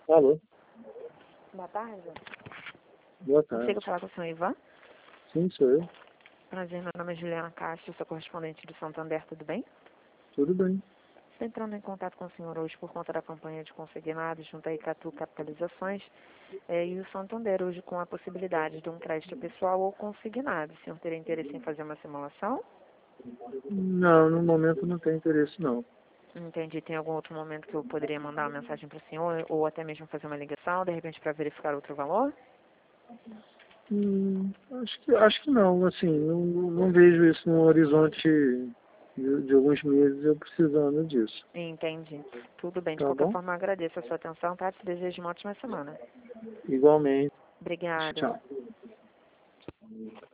Alô, Boa tarde. boa Consigo tarde. falar com o senhor Ivan? Sim, sou eu. Prazer, meu nome é Juliana Castro, sou correspondente de Santander, tudo bem? Tudo bem. Estou entrando em contato com o senhor hoje por conta da campanha de consignados junto à Icatu Capitalizações e o Santander hoje com a possibilidade de um crédito pessoal ou consignado. O senhor teria interesse em fazer uma simulação? Não, no momento não tem interesse, não. Entendi. Tem algum outro momento que eu poderia mandar uma mensagem para o senhor ou até mesmo fazer uma ligação, de repente para verificar outro valor? Acho que não, assim, não vejo isso no horizonte de alguns meses eu precisando disso. Entendi. Tudo bem. De Tá qualquer bom? forma, eu agradeço a sua atenção, tá? Te desejo uma ótima semana. Igualmente. Obrigada. Tchau.